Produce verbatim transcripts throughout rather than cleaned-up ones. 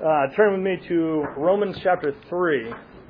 Uh, turn with me to Romans chapter three.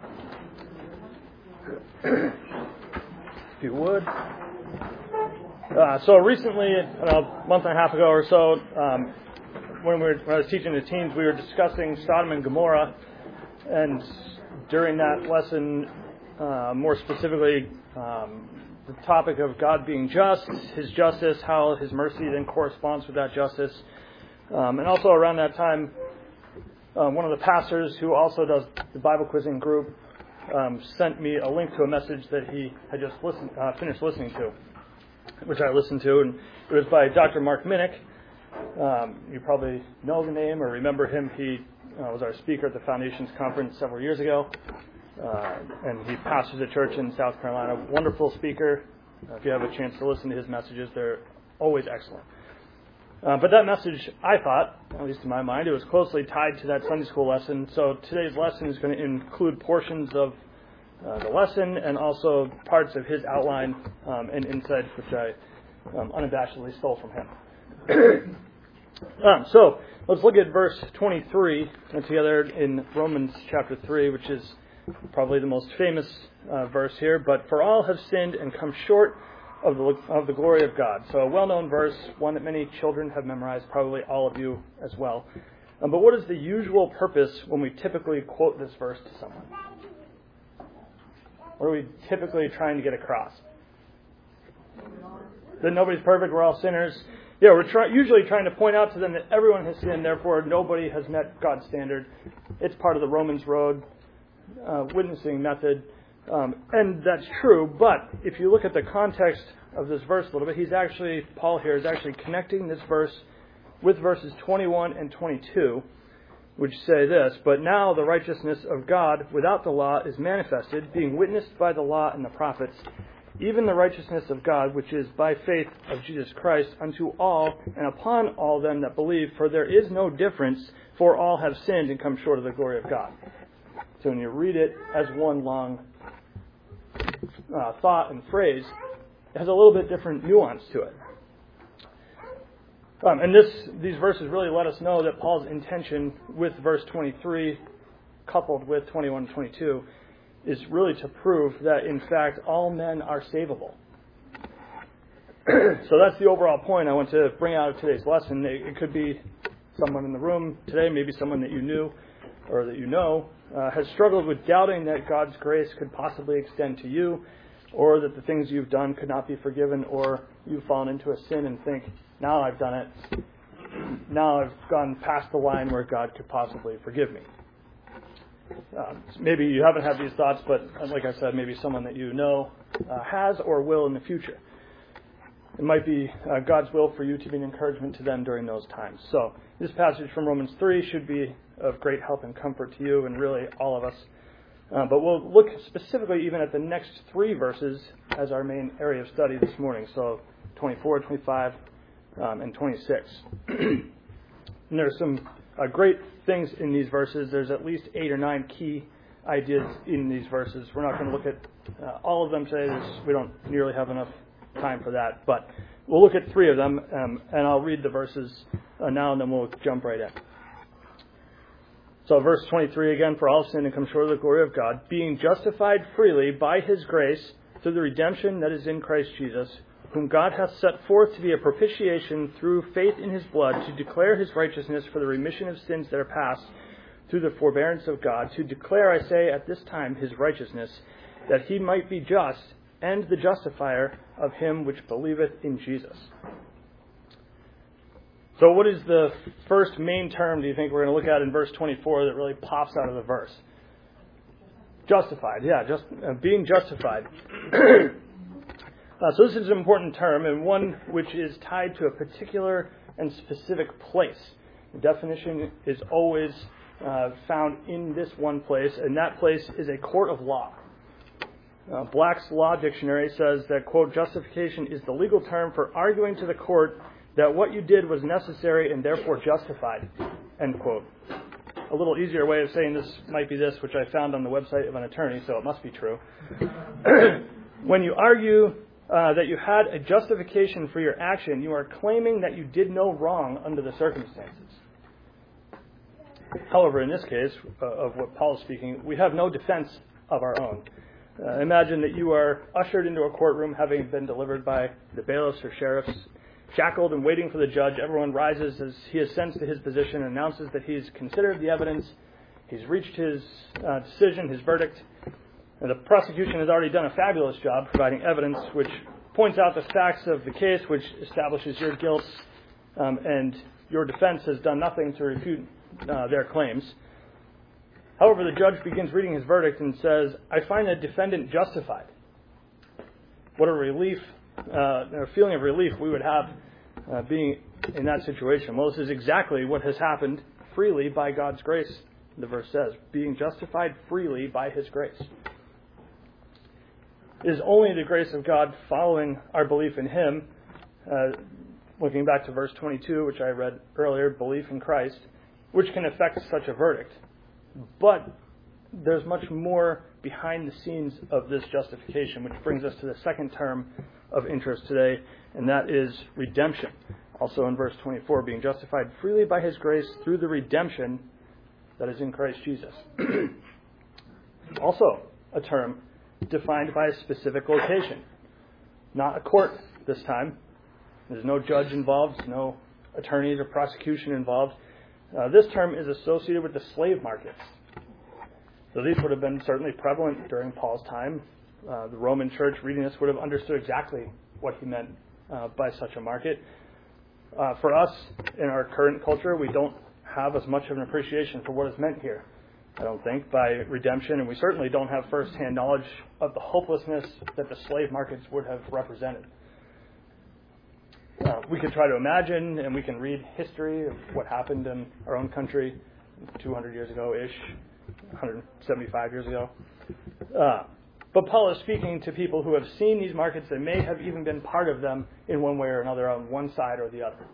If you would. Uh, so recently, about a month and a half ago or so, um, when, we were, when I was teaching the teens, we were discussing Sodom and Gomorrah. And during that lesson, uh, more specifically, um, the topic of God being just, His justice, how His mercy then corresponds with that justice. Um, and also around that time, um, one of the pastors who also does the Bible quizzing group um, sent me a link to a message that he had just listened, uh, finished listening to, which I listened to, and it was by Doctor Mark Minnick. Um, you probably know the name or remember him. He uh, was our speaker at the Foundations Conference several years ago, uh, and he pastors a church in South Carolina. Wonderful speaker. Uh, if you have a chance to listen to his messages, they're always excellent. Uh, but that message, I thought, at least in my mind, it was closely tied to that Sunday school lesson. So today's lesson is going to include portions of uh, the lesson and also parts of his outline um, and insights, which I um, unabashedly stole from him. um, so let's look at verse twenty-three together in Romans chapter three, which is probably the most famous uh, verse here. But for all have sinned and come short Of the, of the glory of God. So a well-known verse, one that many children have memorized, probably all of you as well. Um, but what is the usual purpose when we typically quote this verse to someone? What are we typically trying to get across? That nobody's perfect, we're all sinners. Yeah, we're try, usually trying to point out to them that everyone has sinned, therefore nobody has met God's standard. It's part of the Romans road, uh, witnessing method. Um, and that's true, but if you look at the context of this verse a little bit, he's actually, Paul here is actually connecting this verse with verses twenty-one and twenty-two, which say this, "But now the righteousness of God without the law is manifested, being witnessed by the law and the prophets, even the righteousness of God, which is by faith of Jesus Christ, unto all and upon all them that believe, for there is no difference, for all have sinned and come short of the glory of God." So when you read it as one long Uh, thought and phrase, it has a little bit different nuance to it. Um, and this, these verses really let us know that Paul's intention with verse twenty-three, coupled with twenty-one and twenty-two, is really to prove that, in fact, all men are savable. So that's the overall point I want to bring out of today's lesson. It, it could be someone in the room today, maybe someone that you knew or that you know, Uh, has struggled with doubting that God's grace could possibly extend to you, or that the things you've done could not be forgiven, or you've fallen into a sin and think, now I've done it, now I've gone past the line where God could possibly forgive me. Um, maybe you haven't had these thoughts, but like I said, maybe someone that you know uh, has or will in the future. It might be uh, God's will for you to be an encouragement to them during those times. So this passage from Romans three should be of great help and comfort to you and really all of us. Uh, but we'll look specifically even at the next three verses as our main area of study this morning. So twenty-four, twenty-five, um, and twenty-six. And there's some uh, great things in these verses. There's at least eight or nine key ideas in these verses. We're not going to look at uh, all of them today. There's, we don't nearly have enough time for that. But we'll look at three of them, um, and I'll read the verses uh, now, and then we'll jump right in. So verse twenty-three again, "For all have sinned and come short of the glory of God, being justified freely by His grace through the redemption that is in Christ Jesus, whom God hath set forth to be a propitiation through faith in His blood, to declare His righteousness for the remission of sins that are past through the forbearance of God, to declare, I say, at this time His righteousness, that He might be just and the justifier of him which believeth in Jesus." So what is the first main term, do you think, we're going to look at in verse twenty-four that really pops out of the verse? Justified. Yeah, just uh, being justified. uh, so this is an important term, and one which is tied to a particular and specific place. The definition is always uh, found in this one place, and that place is a court of law. Uh, Black's Law Dictionary says that, quote, "Justification is the legal term for arguing to the court that what you did was necessary and therefore justified," end quote. A little easier way of saying this might be this, which I found on the website of an attorney, so it must be true. When you argue uh, that you had a justification for your action, you are claiming that you did no wrong under the circumstances. However, in this case, uh, of what Paul is speaking, we have no defense of our own. Uh, imagine that you are ushered into a courtroom having been delivered by the bailiffs or sheriffs, shackled and waiting for the judge. Everyone rises as he assents to his position and announces that he's considered the evidence, he's reached his uh, decision, his verdict, and the prosecution has already done a fabulous job providing evidence which points out the facts of the case, which establishes your guilt, um, and your defense has done nothing to refute uh, their claims. However, the judge begins reading his verdict and says, I find the defendant justified. What a relief, uh, a feeling of relief we would have uh, being in that situation. Well, this is exactly what has happened freely by God's grace, the verse says, being justified freely by His grace. It is only the grace of God following our belief in Him, uh, looking back to verse twenty-two, which I read earlier, belief in Christ, which can affect such a verdict. But there's much more behind the scenes of this justification, which brings us to the second term of interest today, and that is redemption. Also in verse twenty-four, being justified freely by His grace through the redemption that is in Christ Jesus. Also a term defined by a specific location. Not a court this time. There's no judge involved, no attorneys or prosecution involved. Uh, this term is associated with the slave markets. So these would have been certainly prevalent during Paul's time. Uh, the Roman church reading this would have understood exactly what he meant uh, by such a market. Uh, for us, in our current culture, we don't have as much of an appreciation for what is meant here, I don't think, by redemption, and we certainly don't have first-hand knowledge of the hopelessness that the slave markets would have represented. Uh, we can try to imagine, and we can read history of what happened in our own country two hundred years ago-ish, one hundred seventy-five years ago. Uh, but Paul is speaking to people who have seen these markets and may have even been part of them in one way or another on one side or the other.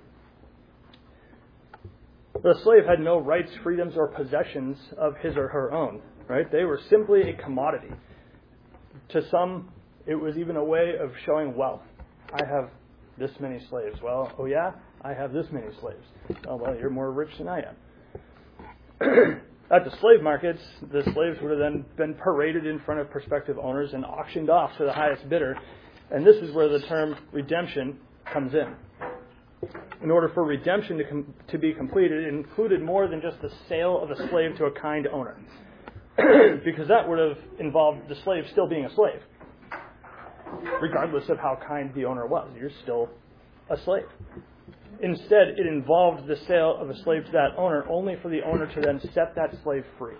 The slave had no rights, freedoms, or possessions of his or her own, right? They were simply a commodity. To some, it was even a way of showing wealth. I have this many slaves. Well, oh yeah, I have this many slaves. Oh, well, you're more rich than I am. At the slave markets, the slaves would have then been paraded in front of prospective owners and auctioned off to the highest bidder. And this is where the term redemption comes in. In order for redemption to, com- to be completed, it included more than just the sale of a slave to a kind owner. Because that would have involved the slave still being a slave. Regardless of how kind the owner was, you're still a slave. Instead, it involved the sale of a slave to that owner only for the owner to then set that slave free.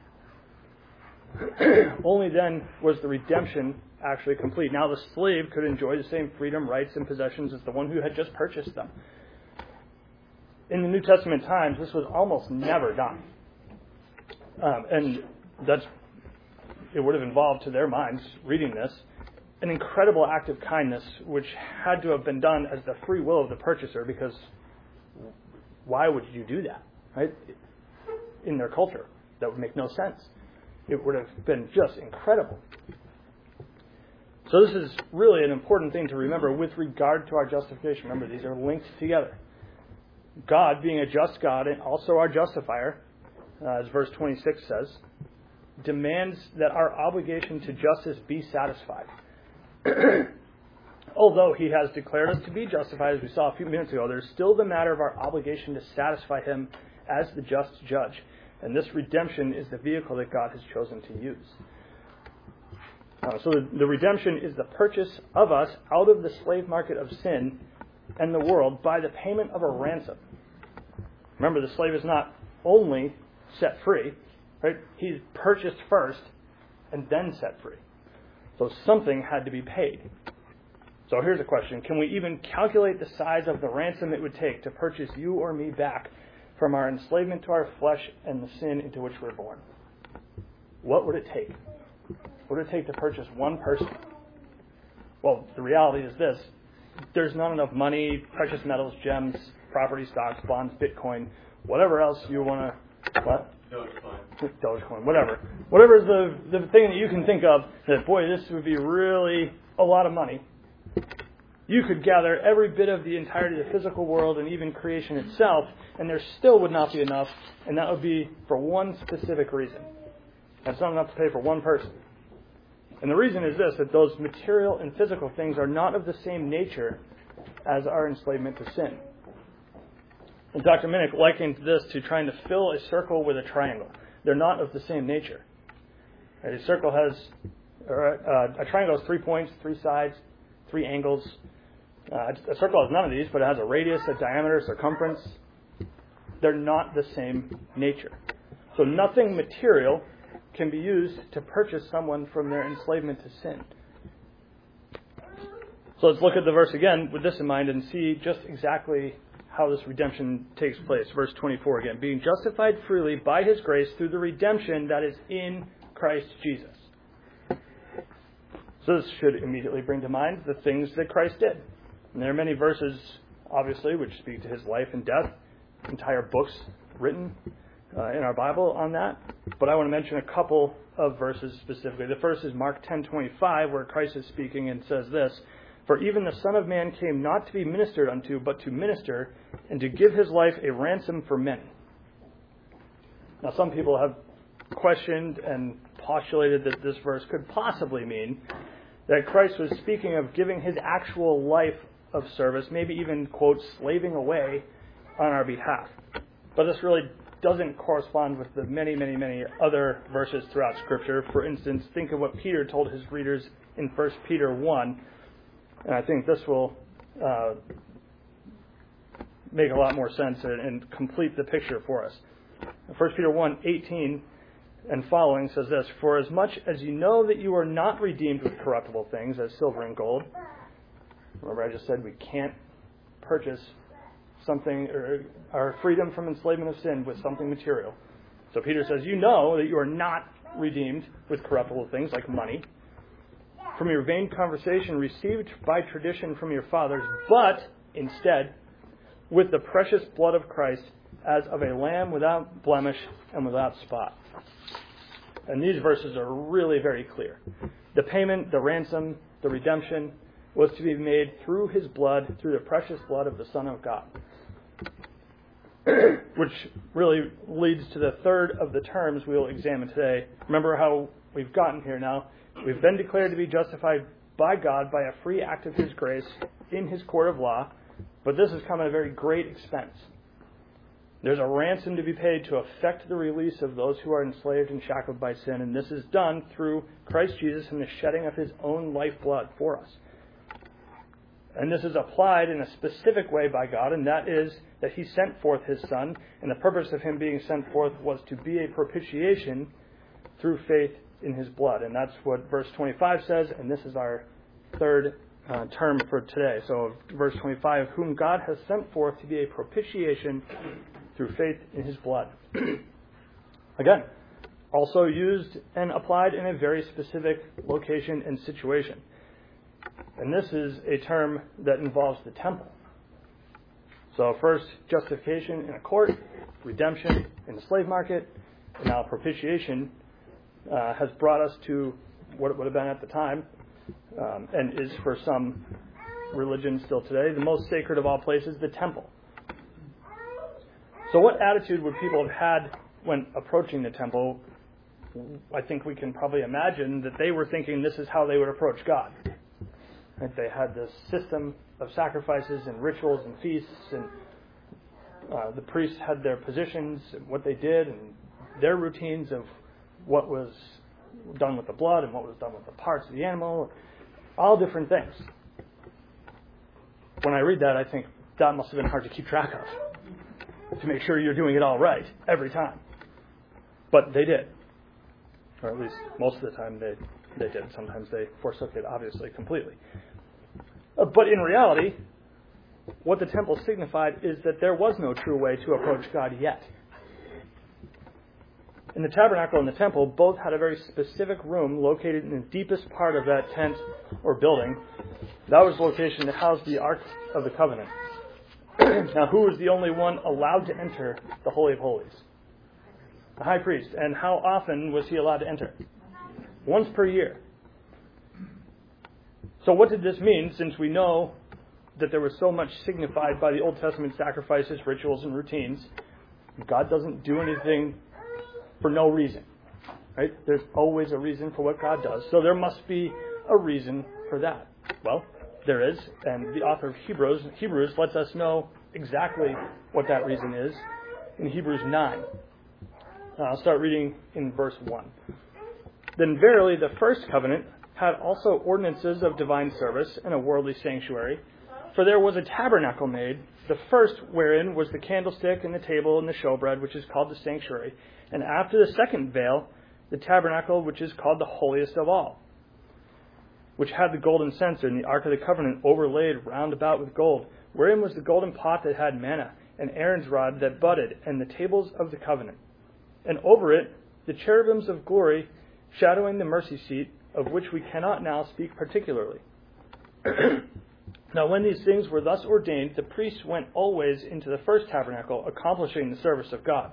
Only then was the redemption actually complete. Now the slave could enjoy the same freedom, rights, and possessions as the one who had just purchased them. In the New Testament times, this was almost never done. Um, and that's it would have involved, to their minds, reading this, an incredible act of kindness which had to have been done as the free will of the purchaser, because why would you do that, right? In their culture, that would make no sense. It would have been just incredible. So this is really an important thing to remember with regard to our justification. Remember, these are linked together. God, being a just God and also our justifier, uh, as verse twenty-six says, demands that our obligation to justice be satisfied. Although He has declared us to be justified, as we saw a few minutes ago, there's still the matter of our obligation to satisfy Him as the just judge. And this redemption is the vehicle that God has chosen to use. Uh, so the, the redemption is the purchase of us out of the slave market of sin and the world by the payment of a ransom. Remember, the slave is not only set free, right? He's purchased first and then set free. So something had to be paid. So here's a question. Can we even calculate the size of the ransom it would take to purchase you or me back from our enslavement to our flesh and the sin into which we're born? What would it take? What would it take to purchase one person? Well, the reality is this. There's not enough money, precious metals, gems, property, stocks, bonds, Bitcoin, whatever else you want to... What? Dogecoin. Dogecoin, whatever. Whatever is the, the thing that you can think of that, boy, this would be really a lot of money. You could gather every bit of the entirety of the physical world and even creation itself, and there still would not be enough, and that would be for one specific reason. That's not enough to pay for one person. And the reason is this, that those material and physical things are not of the same nature as our enslavement to sin. And Doctor Minnick likened this to trying to fill a circle with a triangle. They're not of the same nature. A circle has, or uh, a triangle has three points, three sides, three angles. Uh, a circle has none of these, but it has a radius, a diameter, circumference. They're not the same nature. So nothing material can be used to purchase someone from their enslavement to sin. So let's look at the verse again with this in mind and see just exactly how this redemption takes place. Verse twenty-four again. Being justified freely by His grace through the redemption that is in Christ Jesus. So this should immediately bring to mind the things that Christ did. And there are many verses, obviously, which speak to His life and death. Entire books written uh, in our Bible on that. But I want to mention a couple of verses specifically. The first is Mark ten twenty-five, where Christ is speaking and says this, "For even the Son of Man came not to be ministered unto, but to minister, and to give His life a ransom for many." Now, some people have questioned and postulated that this verse could possibly mean that Christ was speaking of giving His actual life of service, maybe even, quote, slaving away on our behalf. But this really doesn't correspond with the many, many, many other verses throughout Scripture. For instance, think of what Peter told his readers in First Peter one, and I think this will uh, make a lot more sense and, and complete the picture for us. First Peter one eighteen and following says this, "For as much as you know that you are not redeemed with corruptible things, as silver and gold." Remember I just said we can't purchase something, or our freedom from enslavement of sin with something material. So Peter says, you know that you are not redeemed with corruptible things like money, from your vain conversation received by tradition from your fathers, but instead with the precious blood of Christ, as of a lamb without blemish and without spot. And these verses are really very clear. The payment, the ransom, the redemption was to be made through His blood, through the precious blood of the Son of God. Which really leads to the third of the terms we'll examine today. Remember how we've gotten here now. We've been declared to be justified by God by a free act of His grace in His court of law, but this has come at a very great expense. There's a ransom to be paid to effect the release of those who are enslaved and shackled by sin, and this is done through Christ Jesus and the shedding of His own lifeblood for us. And this is applied in a specific way by God, and that is that He sent forth His Son, and the purpose of Him being sent forth was to be a propitiation through faith in His blood. And that's what verse twenty-five says, and this is our third uh, term for today. So verse twenty-five, whom God has sent forth to be a propitiation through faith in His blood. Again, also used and applied in a very specific location and situation. And this is a term that involves the temple. So first, justification in a court, redemption in the slave market, and now propitiation uh, has brought us to what it would have been at the time, um, and is for some religions still today, the most sacred of all places, the temple. So what attitude would people have had when approaching the temple? I think we can probably imagine that they were thinking this is how they would approach God. Right? They had this system of sacrifices and rituals and feasts, and uh, the priests had their positions and what they did and their routines of what was done with the blood and what was done with the parts of the animal, all different things. When I read that, I think that must have been hard to keep track of, to make sure you're doing it all right every time. But they did. Or at least most of the time they, they did. Sometimes they forsook it, obviously, completely. Uh, but in reality, what the temple signified is that there was no true way to approach God yet. In the tabernacle and the temple, both had a very specific room located in the deepest part of that tent or building. That was the location that housed the Ark of the Covenant. Now, who was the only one allowed to enter the Holy of Holies? The high priest. And how often was he allowed to enter? Once per year. So what did this mean, since we know that there was so much signified by the Old Testament sacrifices, rituals, and routines. God doesn't do anything for no reason. Right? There's always a reason for what God does. So there must be a reason for that. Well, there is, and the author of Hebrews, Hebrews lets us know exactly what that reason is in Hebrews nine. Uh, I'll start reading in verse one. Then verily the first covenant had also ordinances of divine service and a worldly sanctuary. For there was a tabernacle made, the first wherein was the candlestick and the table and the showbread, which is called the sanctuary. And after the second veil, the tabernacle, which is called the holiest of all, which had the golden censer and the ark of the covenant overlaid round about with gold, wherein was the golden pot that had manna, and Aaron's rod that budded, and the tables of the covenant. And over it, the cherubims of glory, shadowing the mercy seat, of which we cannot now speak particularly. Now when these things were thus ordained, the priests went always into the first tabernacle, accomplishing the service of God.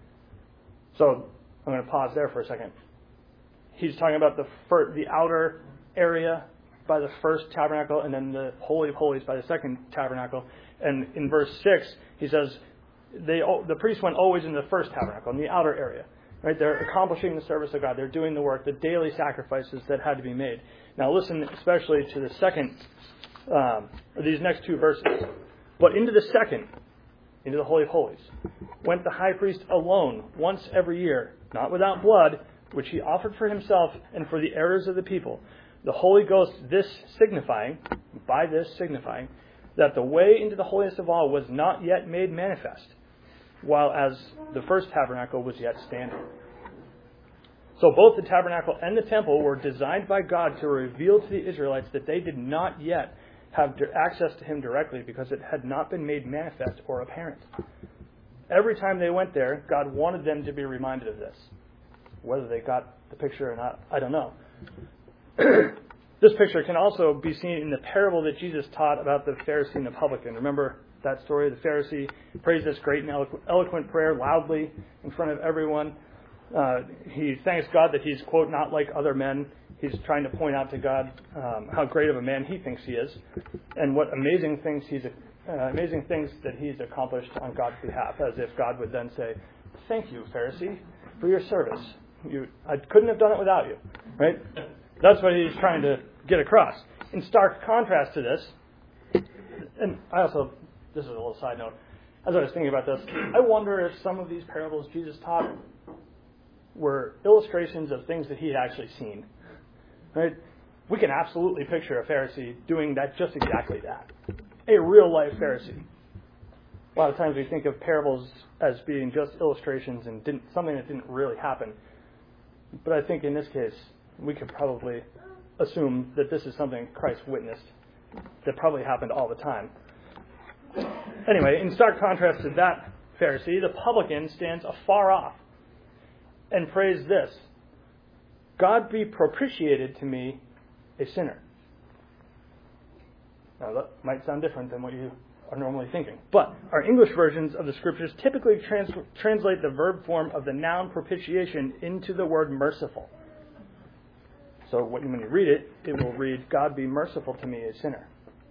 So, I'm going to pause there for a second. He's talking about the fir- the outer area by the first tabernacle, and then the Holy of Holies by the second tabernacle. And in verse six, he says, they the priests went always into the first tabernacle, in the outer area. Right? They're accomplishing the service of God. They're doing the work, the daily sacrifices that had to be made. Now listen especially to the second, um, or these next two verses. But into the second, into the Holy of Holies, went the high priest alone once every year, not without blood, which he offered for himself and for the errors of the people. The Holy Ghost, this signifying, by this signifying, that the way into the holiest of all was not yet made manifest, while as the first tabernacle was yet standing. So both the tabernacle and the temple were designed by God to reveal to the Israelites that they did not yet have access to him directly because it had not been made manifest or apparent. Every time they went there, God wanted them to be reminded of this. Whether they got the picture or not, I don't know. This picture can also be seen in the parable that Jesus taught about the Pharisee and the publican. Remember that story? The Pharisee prays this great and eloqu- eloquent prayer loudly in front of everyone. Uh, he thanks God that he's, quote, not like other men. He's trying to point out to God um, how great of a man he thinks he is, and what amazing things he's uh, amazing things that he's accomplished on God's behalf, as if God would then say, "Thank you, Pharisee, for your service. You, I couldn't have done it without you." Right? That's what he's trying to get across. In stark contrast to this, and I also, this is a little side note, as I was thinking about this, I wonder if some of these parables Jesus taught were illustrations of things that he had actually seen. Right? We can absolutely picture a Pharisee doing that, just exactly that. A real-life Pharisee. A lot of times we think of parables as being just illustrations and didn't, something that didn't really happen. But I think in this case, we could probably assume that this is something Christ witnessed that probably happened all the time. Anyway, in stark contrast to that Pharisee, the publican stands afar off and prays this: "God be propitiated to me, a sinner." Now that might sound different than what you are normally thinking. But our English versions of the Scriptures typically trans- translate the verb form of the noun propitiation into the word merciful. So when you read it, it will read, "God be merciful to me, a sinner."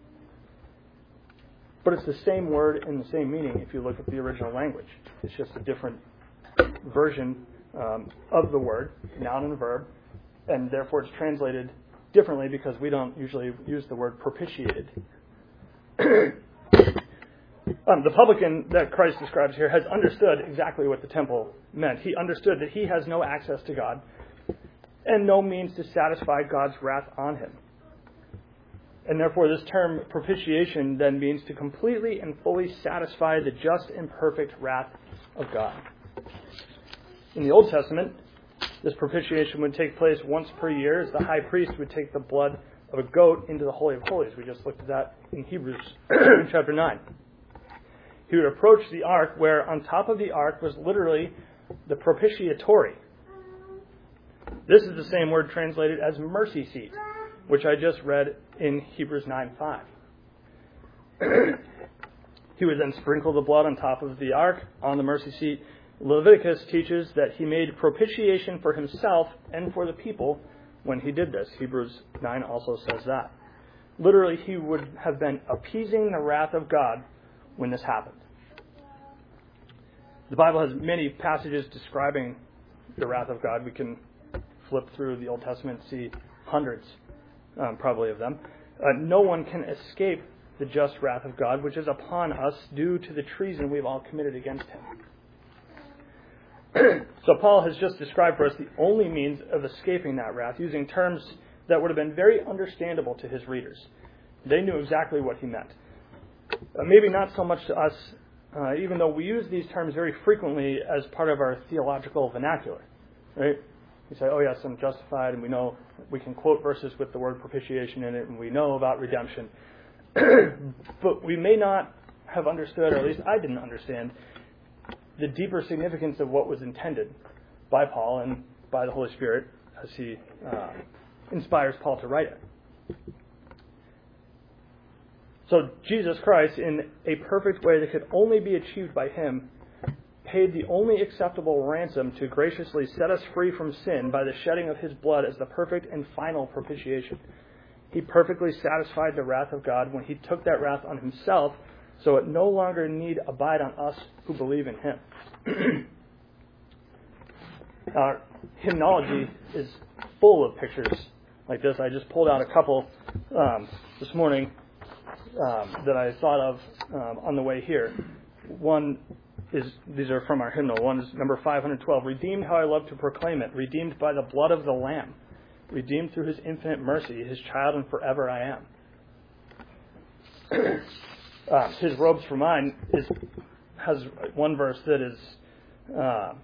But it's the same word in the same meaning if you look at the original language. It's just a different version um, of the word, noun and verb, and therefore it's translated differently because we don't usually use the word propitiated. um, the publican that Christ describes here has understood exactly what the temple meant. He understood that he has no access to God and no means to satisfy God's wrath on him. And therefore this term propitiation then means to completely and fully satisfy the just and perfect wrath of God. In the Old Testament, this propitiation would take place once per year as the high priest would take the blood of a goat into the Holy of Holies. We just looked at that in Hebrews chapter nine. He would approach the ark where on top of the ark was literally the propitiatory. This is the same word translated as mercy seat, which I just read in Hebrews nine five. He would then sprinkle the blood on top of the ark on the mercy seat. Leviticus teaches that he made propitiation for himself and for the people when he did this. Hebrews nine also says that. Literally, he would have been appeasing the wrath of God when this happened. The Bible has many passages describing the wrath of God. We can flip through the Old Testament and see hundreds, um, probably, of them. Uh, no one can escape the just wrath of God, which is upon us due to the treason we've all committed against him. So Paul has just described for us the only means of escaping that wrath, using terms that would have been very understandable to his readers. They knew exactly what he meant. Uh, maybe not so much to us, uh, even though we use these terms very frequently as part of our theological vernacular. Right? We say, oh yes, I'm justified, and we know we can quote verses with the word propitiation in it, and we know about redemption. But we may not have understood, or at least I didn't understand, the deeper significance of what was intended by Paul and by the Holy Spirit as he uh, inspires Paul to write it. So Jesus Christ, in a perfect way that could only be achieved by him, paid the only acceptable ransom to graciously set us free from sin by the shedding of his blood as the perfect and final propitiation. He perfectly satisfied the wrath of God when he took that wrath on himself, so it no longer need abide on us who believe in him. Our hymnology is full of pictures like this. I just pulled out a couple um, this morning um, that I thought of um, on the way here. One is, these are from our hymnal. One is number five hundred twelve. Redeemed, how I love to proclaim it. Redeemed by the blood of the Lamb. Redeemed through his infinite mercy. His child and forever I am. uh, his robes for mine is has one verse that is uh,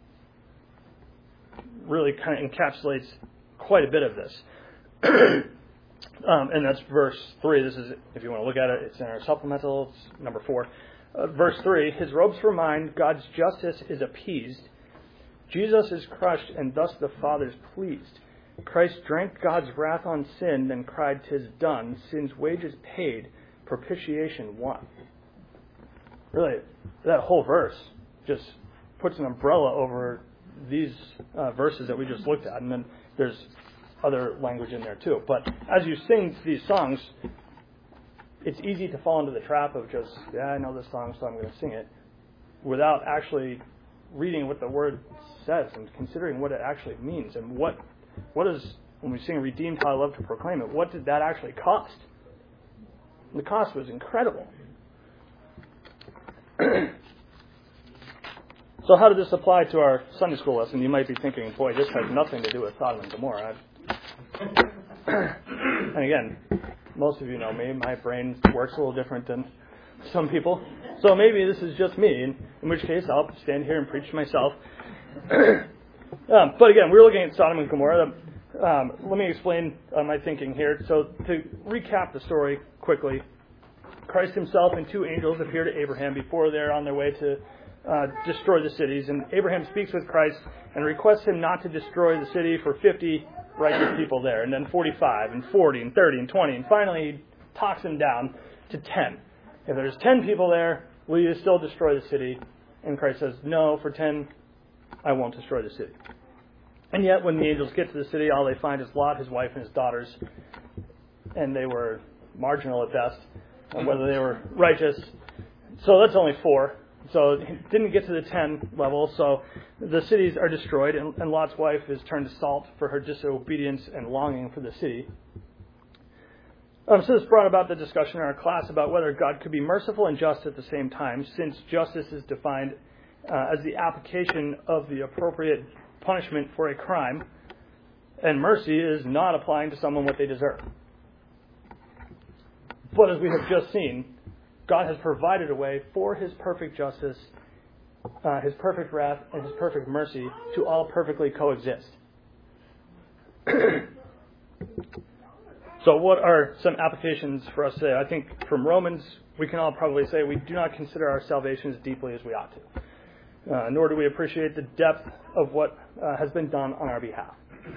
really kind of encapsulates quite a bit of this. um, and that's verse three. This is, if you want to look at it, it's in our supplemental. It's number four. Uh, verse three, his robes for mine, God's justice is appeased. Jesus is crushed, and thus the Father's pleased. Christ drank God's wrath on sin, then cried, 'tis done. Sin's wages paid, propitiation won. Really, that whole verse just puts an umbrella over these uh, verses that we just looked at. And then there's other language in there too. But as you sing these songs, it's easy to fall into the trap of just, yeah, I know this song, so I'm going to sing it, without actually reading what the word says and considering what it actually means. And what what is, when we sing Redeemed, how I love to proclaim it, what did that actually cost? The cost was incredible. So how did this apply to our Sunday school lesson? You might be thinking, boy, this has nothing to do with Sodom and Gomorrah. And again, most of you know me. My brain works a little different than some people. So maybe this is just me, in, in which case I'll stand here and preach to myself. um, but again, we're looking at Sodom and Gomorrah. Um, let me explain uh, my thinking here. So to recap the story quickly, Christ himself and two angels appear to Abraham before they're on their way to uh, destroy the cities. And Abraham speaks with Christ and requests him not to destroy the city for fifty righteous people there, and then forty-five, and forty, and thirty, and twenty. And finally, he talks him down to ten. If there's ten people there, will you still destroy the city? And Christ says, no, for ten, I won't destroy the city. And yet, when the angels get to the city, all they find is Lot, his wife, and his daughters. And they were marginal at best, on whether they were righteous. So that's only four. So it didn't get to the ten level. So the cities are destroyed, and, and Lot's wife is turned to salt for her disobedience and longing for the city. Um, so this brought about the discussion in our class about whether God could be merciful and just at the same time, since justice is defined uh, as the application of the appropriate punishment for a crime, and mercy is not applying to someone what they deserve. But as we have just seen, God has provided a way for his perfect justice, uh, his perfect wrath, and his perfect mercy to all perfectly coexist. So what are some applications for us today? I think from Romans, we can all probably say we do not consider our salvation as deeply as we ought to. Uh, nor do we appreciate the depth of what uh, has been done on our behalf.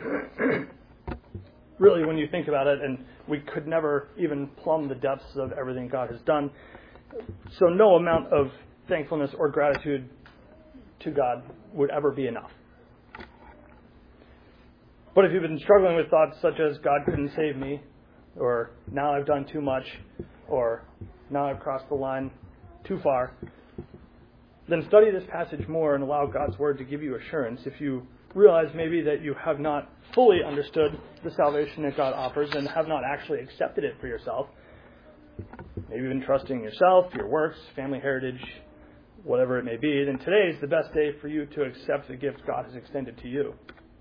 Really, when you think about it, and we could never even plumb the depths of everything God has done, so no amount of thankfulness or gratitude to God would ever be enough. But if you've been struggling with thoughts such as God couldn't save me, or now I've done too much, or now I've crossed the line too far, then study this passage more and allow God's Word to give you assurance. If you realize maybe that you have not fully understood the salvation that God offers and have not actually accepted it for yourself, maybe even trusting yourself, your works, family heritage, whatever it may be, then today is the best day for you to accept the gift God has extended to you.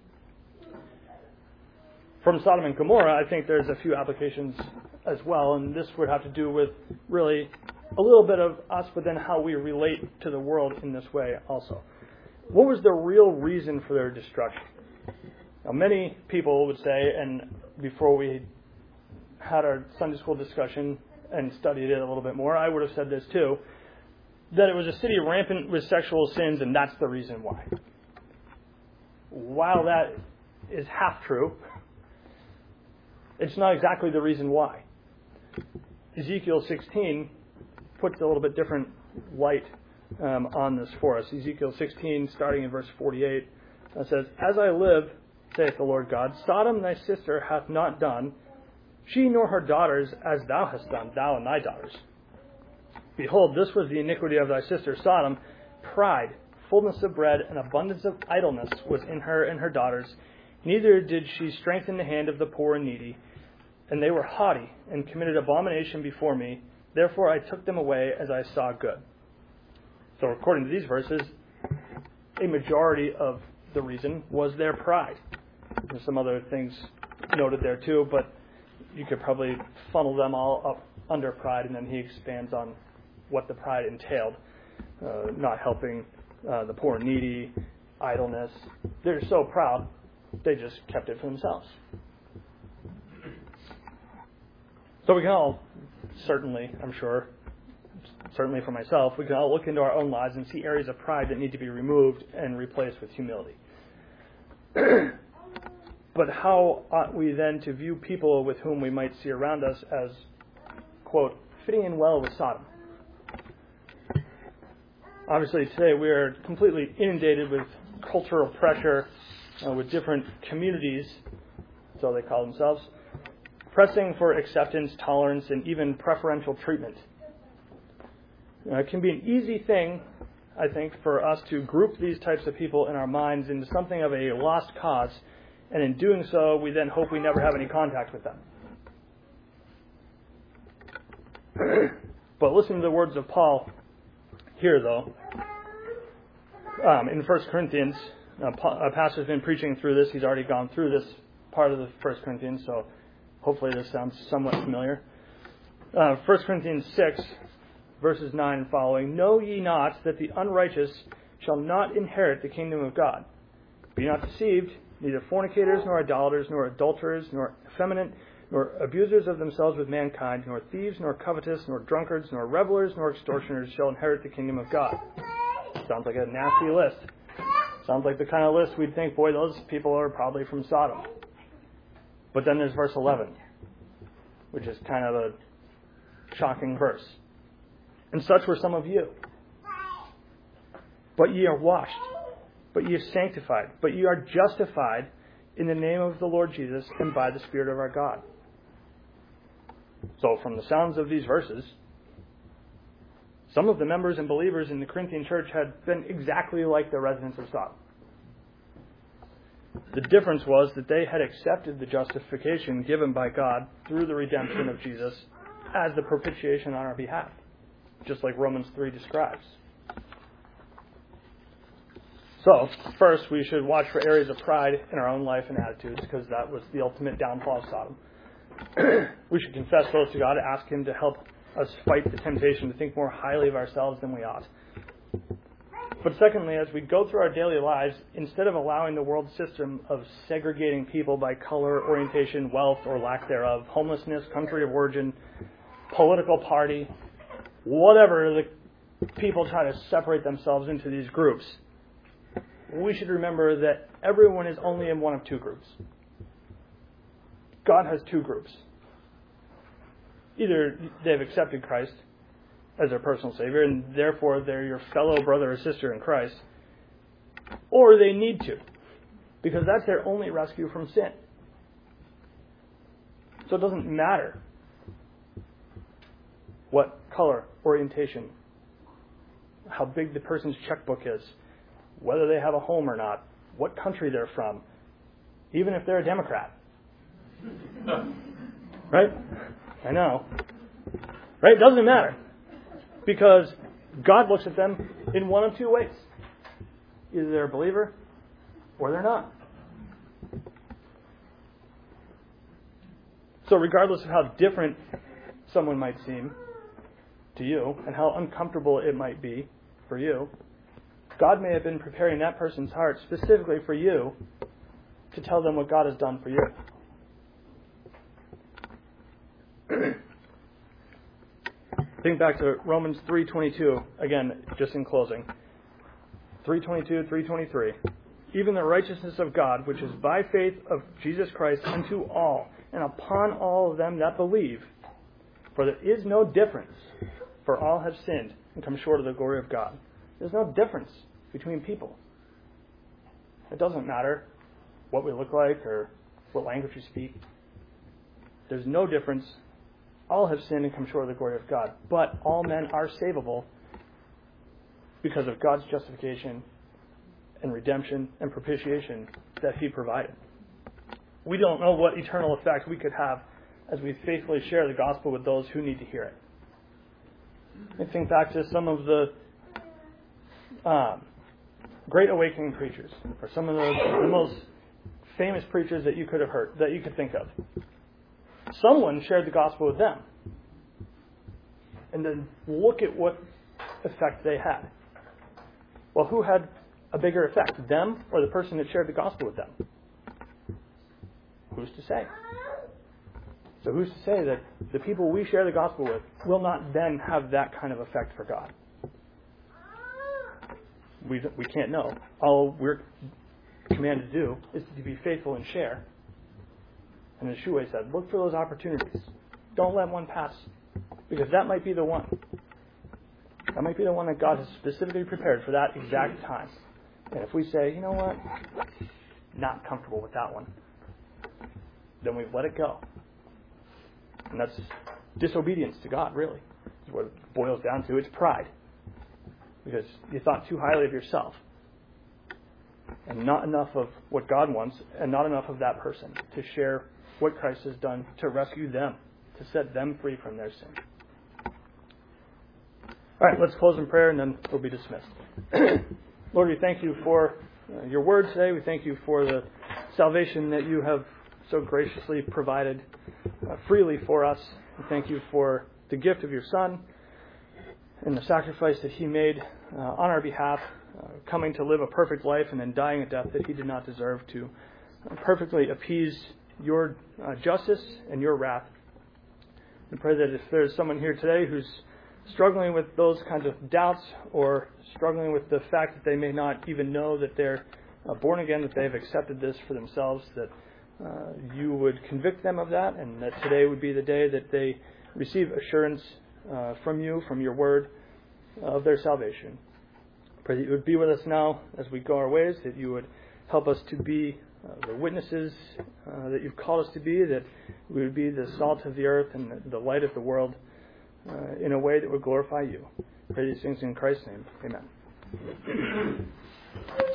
From Sodom and Gomorrah, I think there's a few applications as well, and this would have to do with really a little bit of us, but then how we relate to the world in this way also. What was the real reason for their destruction? Now, many people would say, and before we had our Sunday school discussion and studied it a little bit more, I would have said this too, that it was a city rampant with sexual sins, and that's the reason why. While that is half true, it's not exactly the reason why. Ezekiel sixteen puts a little bit different light um, on this for us. Ezekiel sixteen, starting in verse forty-eight, uh, says, "As I live, saith the Lord God, Sodom thy sister hath not done, she nor her daughters as thou hast done, thou and thy daughters. Behold, this was the iniquity of thy sister Sodom. Pride, fullness of bread, and abundance of idleness was in her and her daughters. Neither did she strengthen the hand of the poor and needy. And they were haughty, and committed abomination before me. Therefore I took them away as I saw good." So according to these verses, a majority of the reason was their pride. There's some other things noted there too, but you could probably funnel them all up under pride, and then he expands on what the pride entailed. Uh, not helping uh, the poor and needy, idleness. They're so proud, they just kept it for themselves. So we can all, certainly, I'm sure, certainly for myself, we can all look into our own lives and see areas of pride that need to be removed and replaced with humility. But how ought we then to view people with whom we might see around us as, quote, fitting in well with Sodom? Obviously, today we are completely inundated with cultural pressure, uh, with different communities, so they call themselves, pressing for acceptance, tolerance, and even preferential treatment. Uh, it can be an easy thing, I think, for us to group these types of people in our minds into something of a lost cause, and in doing so, we then hope we never have any contact with them. But listen to the words of Paul here, though. Um, in First Corinthians, uh, a pastor's been preaching through this. He's already gone through this part of the First Corinthians, so hopefully this sounds somewhat familiar. Uh, First Corinthians six, verses nine and following. "Know ye not that the unrighteous shall not inherit the kingdom of God? Be not deceived, neither fornicators, nor idolaters, nor adulterers, nor effeminate, nor abusers of themselves with mankind, nor thieves, nor covetous, nor drunkards, nor revelers, nor extortioners shall inherit the kingdom of God." Sounds like a nasty list. Sounds like the kind of list we'd think, boy, those people are probably from Sodom. But then there's verse eleven, which is kind of a shocking verse. "And such were some of you. But ye are washed, but ye are sanctified, but ye are justified in the name of the Lord Jesus and by the Spirit of our God." So from the sounds of these verses, some of the members and believers in the Corinthian church had been exactly like the residents of Sodom. The difference was that they had accepted the justification given by God through the redemption of Jesus as the propitiation on our behalf, just like Romans three describes. So, first, we should watch for areas of pride in our own life and attitudes, because that was the ultimate downfall of Sodom. We should confess those to God, ask Him to help us fight the temptation to think more highly of ourselves than we ought. But secondly, as we go through our daily lives, instead of allowing the world system of segregating people by color, orientation, wealth, or lack thereof, homelessness, country of origin, political party, whatever the people try to separate themselves into these groups, we should remember that everyone is only in one of two groups. God has two groups. Either they've accepted Christ as their personal Savior, and therefore they're your fellow brother or sister in Christ, or they need to, because that's their only rescue from sin. So it doesn't matter what color, orientation, how big the person's checkbook is, whether they have a home or not, what country they're from, even if they're a Democrat. Right? I know. Right? It doesn't matter. Because God looks at them in one of two ways. Either they're a believer or they're not. So regardless of how different someone might seem to you and how uncomfortable it might be for you, God may have been preparing that person's heart specifically for you to tell them what God has done for you. Think back to Romans three twenty-two, again, just in closing. three twenty-two, three twenty-three. Even the righteousness of God, which is by faith of Jesus Christ unto all, and upon all of them that believe. For there is no difference, for all have sinned and come short of the glory of God. There's no difference between people. It doesn't matter what we look like or what language we speak. There's no difference. All have sinned and come short of the glory of God. But all men are savable because of God's justification and redemption and propitiation that He provided. We don't know what eternal effect we could have as we faithfully share the gospel with those who need to hear it. I think back to some of the um, Great Awakening preachers, or some of the, the most famous preachers that you could have heard, that you could think of. Someone shared the gospel with them. And then look at what effect they had. Well, who had a bigger effect, them or the person that shared the gospel with them? Who's to say? So who's to say that the people we share the gospel with will not then have that kind of effect for God? We we can't know. All we're commanded to do is to be faithful and share. And as Shuey said, look for those opportunities. Don't let one pass, because that might be the one. That might be the one that God has specifically prepared for that exact time. And if we say, you know what, not comfortable with that one, then we've let it go. And that's disobedience to God, really. Is what it boils down to. It's pride. Because you thought too highly of yourself. And not enough of what God wants, and not enough of that person to share what Christ has done to rescue them, to set them free from their sin. All right, let's close in prayer and then we'll be dismissed. Lord, we thank you for uh, your word today. We thank you for the salvation that you have so graciously provided uh, freely for us. We thank you for the gift of your Son and the sacrifice that He made uh, on our behalf, uh, coming to live a perfect life and then dying a death that He did not deserve, to uh, perfectly appease your uh, justice and your wrath. I pray that if there's someone here today who's struggling with those kinds of doubts, or struggling with the fact that they may not even know that they're uh, born again, that they've accepted this for themselves, that uh, you would convict them of that, and that today would be the day that they receive assurance uh, from you, from your word, of their salvation. I pray that you would be with us now as we go our ways, that you would help us to be uh, the witnesses uh, that you've called us to be, that we would be the salt of the earth and the, the light of the world, Uh, in a way that would glorify you. I pray these things in Christ's name. Amen.